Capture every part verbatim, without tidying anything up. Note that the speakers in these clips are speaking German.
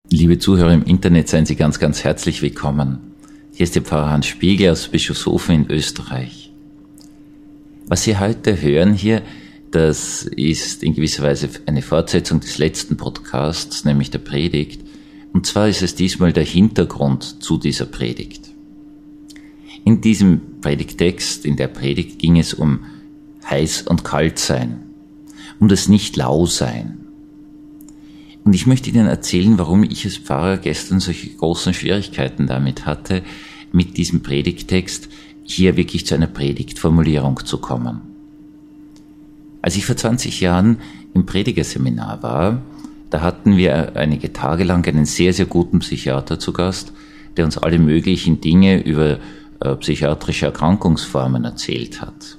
Liebe Zuhörer im Internet, seien Sie ganz, ganz herzlich willkommen. Hier ist der Pfarrer Hans Spiegel aus Bischofshofen in Österreich. Was Sie heute hören hier, das ist in gewisser Weise eine Fortsetzung des letzten Podcasts, nämlich der Predigt. Und zwar ist es diesmal der Hintergrund zu dieser Predigt. In diesem Predigttext, in der Predigt, ging es um heiß und kalt sein, um das Nicht-Lau-Sein. Und ich möchte Ihnen erzählen, warum ich als Pfarrer gestern solche großen Schwierigkeiten damit hatte, mit diesem Predigttext hier wirklich zu einer Predigtformulierung zu kommen. Als ich vor zwanzig Jahren im Predigerseminar war, da hatten wir einige Tage lang einen sehr, sehr guten Psychiater zu Gast, der uns alle möglichen Dinge über äh, psychiatrische Erkrankungsformen erzählt hat.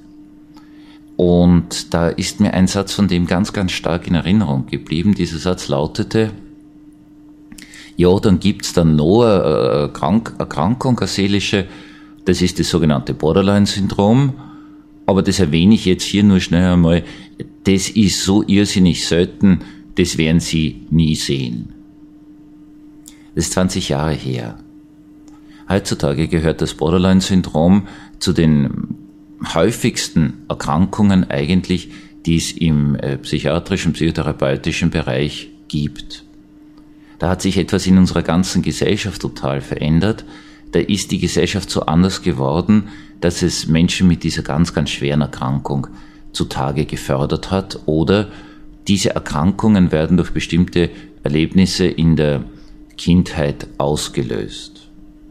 Und da ist mir ein Satz von dem ganz, ganz stark in Erinnerung geblieben. Dieser Satz lautete: Ja, dann gibt's dann noch eine Erkrank- Erkrankung, eine seelische, das ist das sogenannte Borderline-Syndrom, aber das erwähne ich jetzt hier nur schnell einmal, das ist so irrsinnig selten, das werden Sie nie sehen. Das ist zwanzig Jahre her. Heutzutage gehört das Borderline-Syndrom zu den häufigsten Erkrankungen eigentlich, die es im äh, psychiatrischen, psychotherapeutischen Bereich gibt. Da hat sich etwas in unserer ganzen Gesellschaft total verändert. Da ist die Gesellschaft so anders geworden, dass es Menschen mit dieser ganz, ganz schweren Erkrankung zutage gefördert hat, oder diese Erkrankungen werden durch bestimmte Erlebnisse in der Kindheit ausgelöst.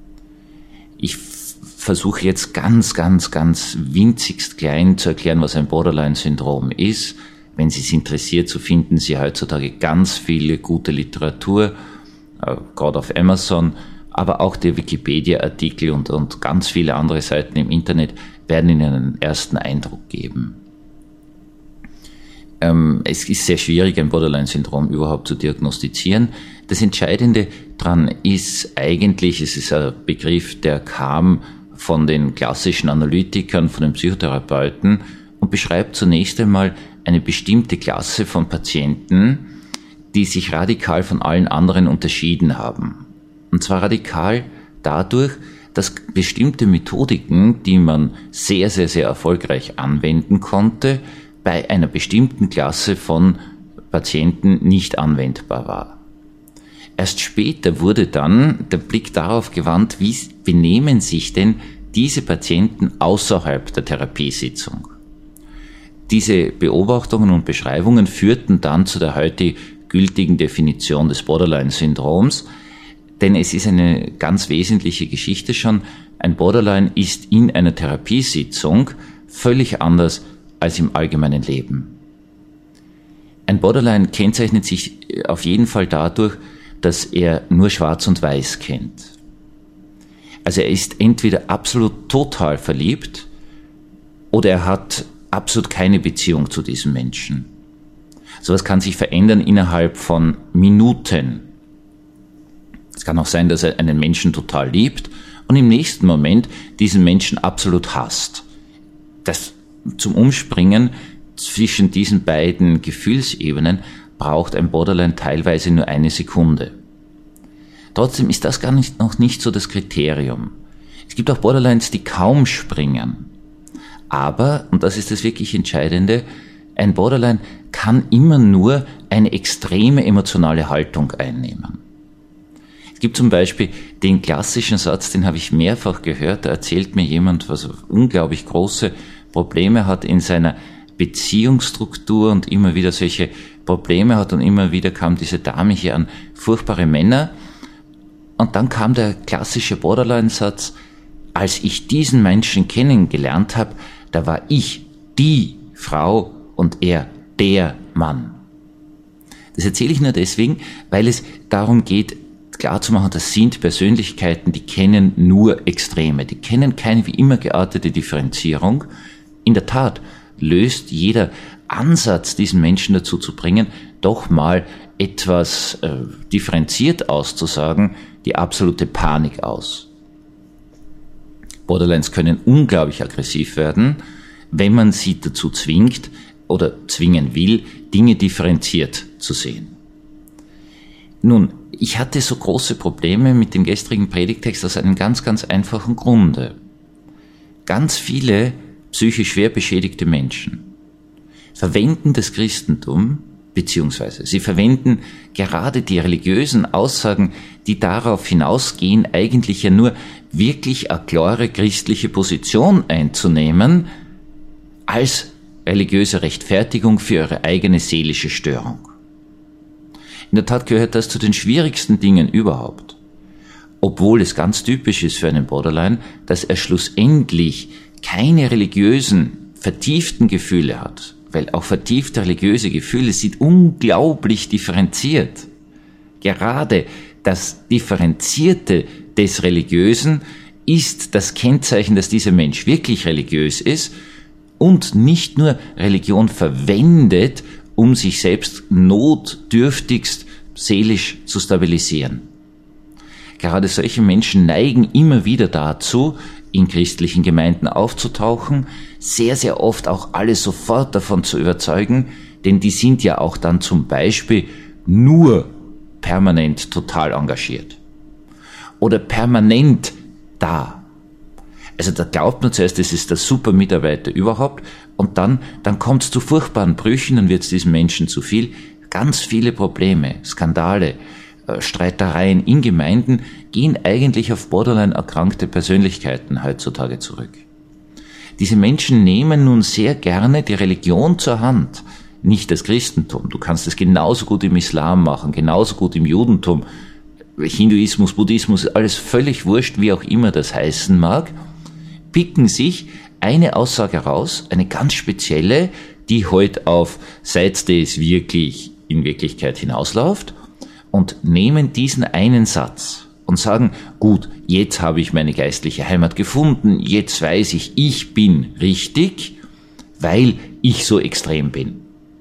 Ich versuche jetzt ganz, ganz, ganz winzigst klein zu erklären, was ein Borderline-Syndrom ist. Wenn Sie es interessiert, so finden Sie heutzutage ganz viele gute Literatur, äh, gerade auf Amazon, aber auch der Wikipedia-Artikel und, und ganz viele andere Seiten im Internet werden Ihnen einen ersten Eindruck geben. Ähm, es ist sehr schwierig, ein Borderline-Syndrom überhaupt zu diagnostizieren. Das Entscheidende daran ist eigentlich, es ist ein Begriff, der kam von den klassischen Analytikern, von den Psychotherapeuten und beschreibt zunächst einmal eine bestimmte Klasse von Patienten, die sich radikal von allen anderen unterschieden haben. Und zwar radikal dadurch, dass bestimmte Methodiken, die man sehr, sehr, sehr erfolgreich anwenden konnte, bei einer bestimmten Klasse von Patienten nicht anwendbar war. Erst später wurde dann der Blick darauf gewandt, wie benehmen sich denn diese Patienten außerhalb der Therapiesitzung. Diese Beobachtungen und Beschreibungen führten dann zu der heute gültigen Definition des Borderline-Syndroms, denn es ist eine ganz wesentliche Geschichte schon. Ein Borderline ist in einer Therapiesitzung völlig anders als im allgemeinen Leben. Ein Borderline kennzeichnet sich auf jeden Fall dadurch, dass er nur Schwarz und Weiß kennt. Also er ist entweder absolut total verliebt oder er hat absolut keine Beziehung zu diesem Menschen. Sowas kann sich verändern innerhalb von Minuten. Es kann auch sein, dass er einen Menschen total liebt und im nächsten Moment diesen Menschen absolut hasst. Das zum Umspringen zwischen diesen beiden Gefühlsebenen braucht ein Borderline teilweise nur eine Sekunde. Trotzdem ist das gar nicht, noch nicht so das Kriterium. Es gibt auch Borderlines, die kaum springen. Aber, und das ist das wirklich Entscheidende, ein Borderline kann immer nur eine extreme emotionale Haltung einnehmen. Es gibt zum Beispiel den klassischen Satz, den habe ich mehrfach gehört, da erzählt mir jemand, was unglaublich große Probleme hat in seiner Beziehungsstruktur und immer wieder solche Probleme hat und immer wieder kam diese Dame hier an furchtbare Männer. Und dann kam der klassische Borderline-Satz: Als ich diesen Menschen kennengelernt habe, da war ich die Frau und er der Mann. Das erzähle ich nur deswegen, weil es darum geht, klarzumachen, das sind Persönlichkeiten, die kennen nur Extreme, die kennen keine wie immer geartete Differenzierung. In der Tat löst jeder Ansatz, diesen Menschen dazu zu bringen, doch mal etwas äh, differenziert auszusagen, die absolute Panik aus. Borderlines können unglaublich aggressiv werden, wenn man sie dazu zwingt oder zwingen will, Dinge differenziert zu sehen. Nun, Ich hatte so große Probleme mit dem gestrigen Predigtext aus einem ganz, ganz einfachen Grunde. Ganz viele psychisch schwer beschädigte Menschen verwenden das Christentum, beziehungsweise sie verwenden gerade die religiösen Aussagen, die darauf hinausgehen, eigentlich ja nur wirklich eine klare christliche Position einzunehmen, als religiöse Rechtfertigung für ihre eigene seelische Störung. In der Tat gehört das zu den schwierigsten Dingen überhaupt. Obwohl es ganz typisch ist für einen Borderline, dass er schlussendlich keine religiösen, vertieften Gefühle hat. Weil auch vertiefte religiöse Gefühle sind unglaublich differenziert. Gerade das Differenzierte des Religiösen ist das Kennzeichen, dass dieser Mensch wirklich religiös ist und nicht nur Religion verwendet, um sich selbst notdürftigst seelisch zu stabilisieren. Gerade solche Menschen neigen immer wieder dazu, in christlichen Gemeinden aufzutauchen, sehr, sehr oft auch alle sofort davon zu überzeugen, denn die sind ja auch dann zum Beispiel nur permanent total engagiert oder permanent da. Also da glaubt man zuerst, das ist der super Mitarbeiter überhaupt und dann, dann kommt es zu furchtbaren Brüchen, dann wird es diesem Menschen zu viel. Ganz viele Probleme, Skandale, Streitereien in Gemeinden gehen eigentlich auf Borderline erkrankte Persönlichkeiten heutzutage zurück. Diese Menschen nehmen nun sehr gerne die Religion zur Hand, nicht das Christentum. Du kannst es genauso gut im Islam machen, genauso gut im Judentum, Hinduismus, Buddhismus, alles völlig wurscht, wie auch immer das heißen mag, picken sich eine Aussage raus, eine ganz spezielle, die heute auf seid es wirklich in Wirklichkeit hinausläuft, und nehmen diesen einen Satz und sagen, gut, jetzt habe ich meine geistliche Heimat gefunden, jetzt weiß ich, ich bin richtig, weil ich so extrem bin.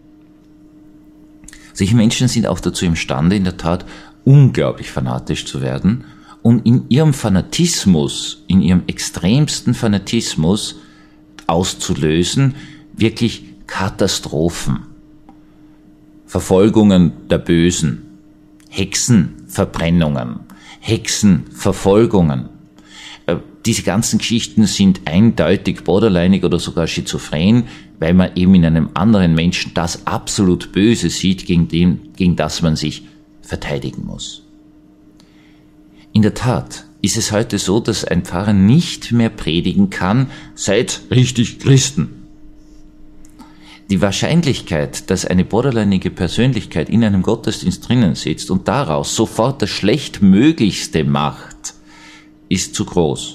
Solche Menschen sind auch dazu imstande, in der Tat unglaublich fanatisch zu werden und in ihrem Fanatismus, in ihrem extremsten Fanatismus auszulösen, wirklich Katastrophen, Verfolgungen der Bösen, Hexenverbrennungen, Hexenverfolgungen. Diese ganzen Geschichten sind eindeutig borderlinig oder sogar schizophren, weil man eben in einem anderen Menschen das absolut Böse sieht, gegen, dem, gegen das man sich verteidigen muss. In der Tat ist es heute so, dass ein Pfarrer nicht mehr predigen kann, seid richtig Christen. Die Wahrscheinlichkeit, dass eine borderlinige Persönlichkeit in einem Gottesdienst drinnen sitzt und daraus sofort das Schlechtmöglichste macht, ist zu groß.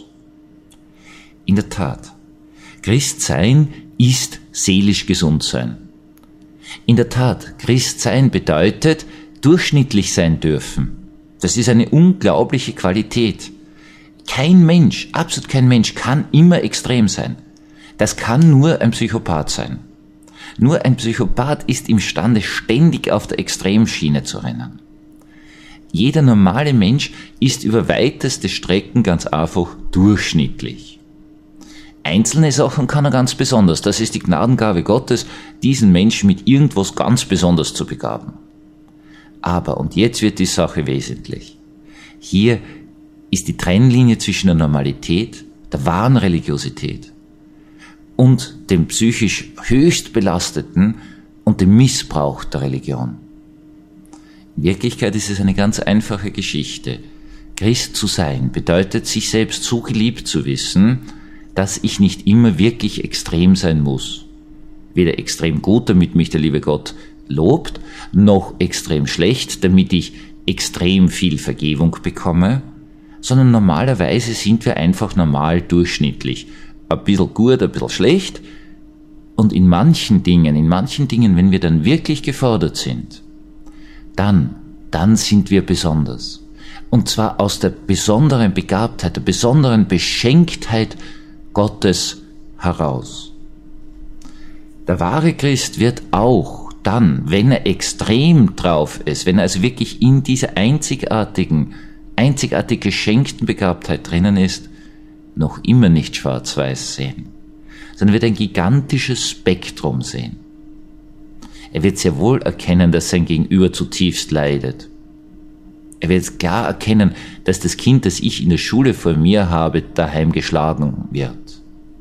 In der Tat, Christsein ist seelisch gesund sein. In der Tat, Christsein bedeutet durchschnittlich sein dürfen. Das ist eine unglaubliche Qualität. Kein Mensch, absolut kein Mensch kann immer extrem sein. Das kann nur ein Psychopath sein. Nur ein Psychopath ist imstande, ständig auf der Extremschiene zu rennen. Jeder normale Mensch ist über weiteste Strecken ganz einfach durchschnittlich. Einzelne Sachen kann er ganz besonders. Das ist die Gnadengabe Gottes, diesen Menschen mit irgendwas ganz besonders zu begaben. Aber, und jetzt wird die Sache wesentlich, hier ist die Trennlinie zwischen der Normalität, der wahren Religiosität und dem psychisch höchst belasteten und dem Missbrauch der Religion. In Wirklichkeit ist es eine ganz einfache Geschichte. Christ zu sein bedeutet, sich selbst so geliebt zu wissen, dass ich nicht immer wirklich extrem sein muss. Weder extrem gut, damit mich der liebe Gott lobt, noch extrem schlecht, damit ich extrem viel Vergebung bekomme, sondern normalerweise sind wir einfach normal durchschnittlich. Ein bisschen gut, ein bisschen schlecht. Und in manchen Dingen, in manchen Dingen, wenn wir dann wirklich gefordert sind, dann, dann sind wir besonders. Und zwar aus der besonderen Begabtheit, der besonderen Beschenktheit Gottes heraus. Der wahre Christ wird auch dann, wenn er extrem drauf ist, wenn er also wirklich in dieser einzigartigen, einzigartig geschenkten Begabtheit drinnen ist, noch immer nicht schwarz-weiß sehen, sondern wird ein gigantisches Spektrum sehen. Er wird sehr wohl erkennen, dass sein Gegenüber zutiefst leidet. Er wird klar erkennen, dass das Kind, das ich in der Schule vor mir habe, daheim geschlagen wird.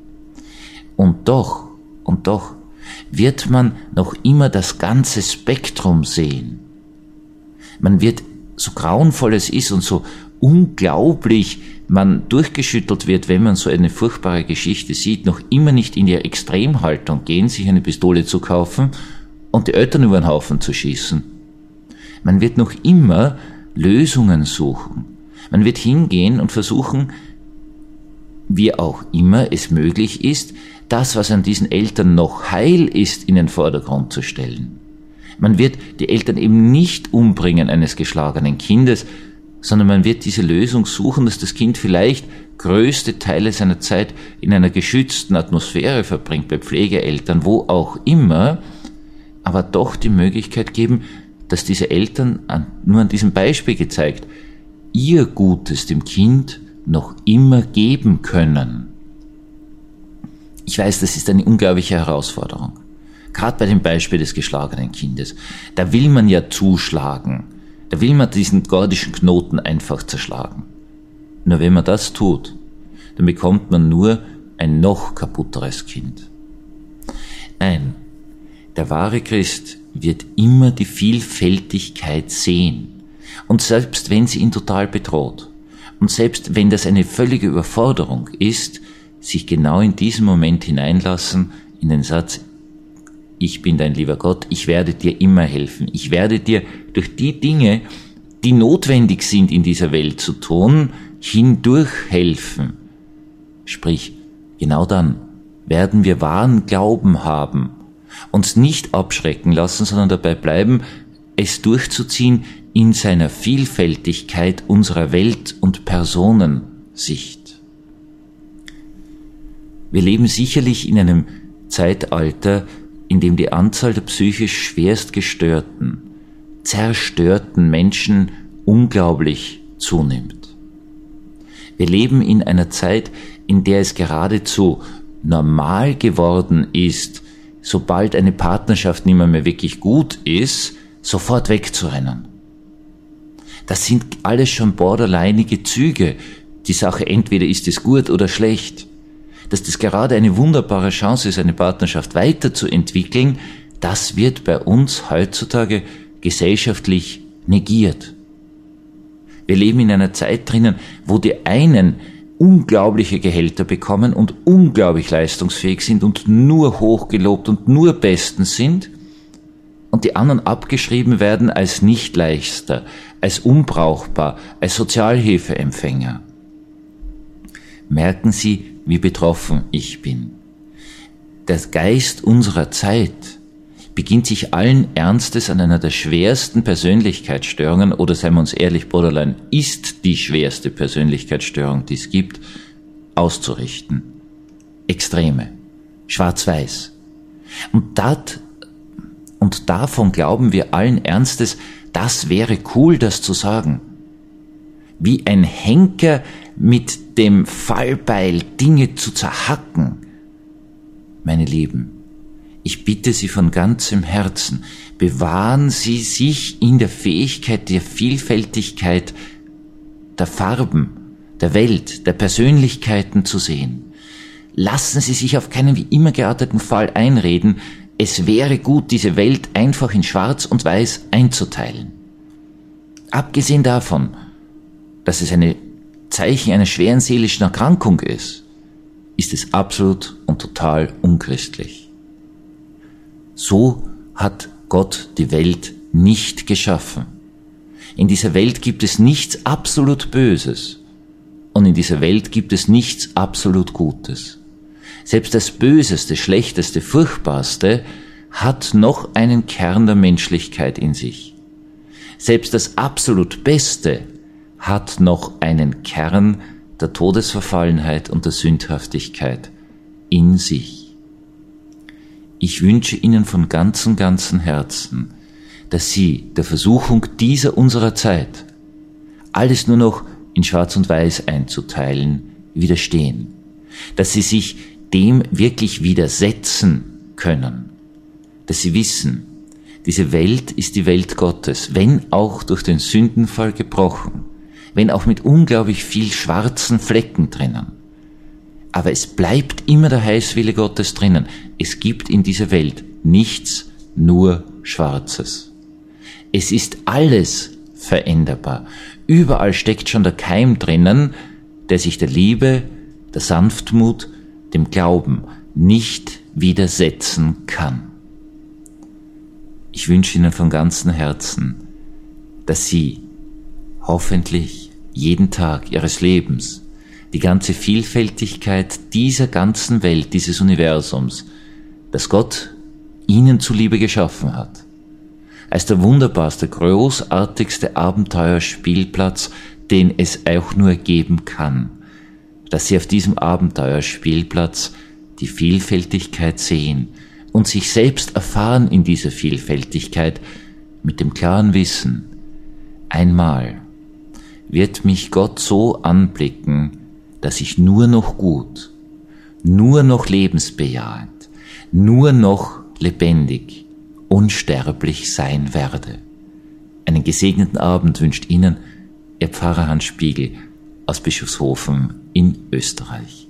Und doch, und doch wird man noch immer das ganze Spektrum sehen. Man wird, so grauenvoll es ist und so unglaublich man durchgeschüttelt wird, wenn man so eine furchtbare Geschichte sieht, noch immer nicht in die Extremhaltung gehen, sich eine Pistole zu kaufen und die Eltern über den Haufen zu schießen. Man wird noch immer Lösungen suchen. Man wird hingehen und versuchen, wie auch immer es möglich ist, das, was an diesen Eltern noch heil ist, in den Vordergrund zu stellen. Man wird die Eltern eben nicht umbringen eines geschlagenen Kindes, sondern man wird diese Lösung suchen, dass das Kind vielleicht größte Teile seiner Zeit in einer geschützten Atmosphäre verbringt, bei Pflegeeltern, wo auch immer, aber doch die Möglichkeit geben, dass diese Eltern, an, nur an diesem Beispiel gezeigt, ihr Gutes dem Kind noch immer geben können. Ich weiß, das ist eine unglaubliche Herausforderung. Gerade bei dem Beispiel des geschlagenen Kindes. Da will man ja zuschlagen. Da will man diesen gordischen Knoten einfach zerschlagen. Nur wenn man das tut, dann bekommt man nur ein noch kaputteres Kind. Nein, der wahre Christ wird immer die Vielfältigkeit sehen. Und selbst wenn sie ihn total bedroht, und selbst wenn das eine völlige Überforderung ist, sich genau in diesem Moment hineinlassen in den Satz, ich bin dein lieber Gott, ich werde dir immer helfen. Ich werde dir durch die Dinge, die notwendig sind in dieser Welt zu tun, hindurch helfen. Sprich, genau dann werden wir wahren Glauben haben, uns nicht abschrecken lassen, sondern dabei bleiben, es durchzuziehen in seiner Vielfältigkeit unserer Welt- und Personensicht. Wir leben sicherlich in einem Zeitalter, in dem die Anzahl der psychisch schwerst gestörten, zerstörten Menschen unglaublich zunimmt. Wir leben in einer Zeit, in der es geradezu normal geworden ist, sobald eine Partnerschaft nicht mehr, mehr wirklich gut ist, sofort wegzurennen. Das sind alles schon borderlineige Züge. Die Sache, entweder ist es gut oder schlecht. Dass das gerade eine wunderbare Chance ist, eine Partnerschaft weiterzuentwickeln, das wird bei uns heutzutage gesellschaftlich negiert. Wir leben in einer Zeit drinnen, wo die einen unglaubliche Gehälter bekommen und unglaublich leistungsfähig sind und nur hochgelobt und nur bestens sind und die anderen abgeschrieben werden als Nichtleister, als unbrauchbar, als Sozialhilfeempfänger. Merken Sie, wie betroffen ich bin. Der Geist unserer Zeit beginnt sich allen Ernstes an einer der schwersten Persönlichkeitsstörungen, oder seien wir uns ehrlich, Borderline ist die schwerste Persönlichkeitsstörung, die es gibt, auszurichten. Extreme. Schwarz-Weiß. Und, dat, und davon glauben wir allen Ernstes, das wäre cool, das zu sagen. Wie ein Henker mit dem Fallbeil Dinge zu zerhacken. Meine Lieben, ich bitte Sie von ganzem Herzen, bewahren Sie sich in der Fähigkeit der Vielfältigkeit der Farben, der Welt, der Persönlichkeiten zu sehen. Lassen Sie sich auf keinen wie immer gearteten Fall einreden, es wäre gut, diese Welt einfach in Schwarz und Weiß einzuteilen. Abgesehen davon, dass es eine Zeichen einer schweren seelischen Erkrankung ist, ist es absolut und total unchristlich. So hat Gott die Welt nicht geschaffen. In dieser Welt gibt es nichts absolut Böses und in dieser Welt gibt es nichts absolut Gutes. Selbst das Böseste, Schlechteste, Furchtbarste hat noch einen Kern der Menschlichkeit in sich. Selbst das absolut Beste hat noch einen Kern der Todesverfallenheit und der Sündhaftigkeit in sich. Ich wünsche Ihnen von ganzem, ganzem Herzen, dass Sie der Versuchung dieser unserer Zeit, alles nur noch in Schwarz und Weiß einzuteilen, widerstehen. Dass Sie sich dem wirklich widersetzen können. Dass Sie wissen, Diese Welt ist die Welt Gottes, wenn auch durch den Sündenfall gebrochen, wenn auch mit unglaublich viel schwarzen Flecken drinnen. Aber es bleibt immer der Heilswille Gottes drinnen. Es gibt in dieser Welt nichts, nur Schwarzes. Es ist alles veränderbar. Überall steckt schon der Keim drinnen, der sich der Liebe, der Sanftmut, dem Glauben nicht widersetzen kann. Ich wünsche Ihnen von ganzem Herzen, dass Sie hoffentlich jeden Tag Ihres Lebens die ganze Vielfältigkeit dieser ganzen Welt, dieses Universums, das Gott Ihnen zuliebe geschaffen hat, als der wunderbarste, großartigste Abenteuerspielplatz, den es auch nur geben kann, dass Sie auf diesem Abenteuerspielplatz die Vielfältigkeit sehen und sich selbst erfahren in dieser Vielfältigkeit mit dem klaren Wissen, einmal wird mich Gott so anblicken, dass ich nur noch gut, nur noch lebensbejahend, nur noch lebendig, unsterblich sein werde. Einen gesegneten Abend wünscht Ihnen Ihr Pfarrer Hans Spiegel aus Bischofshofen in Österreich.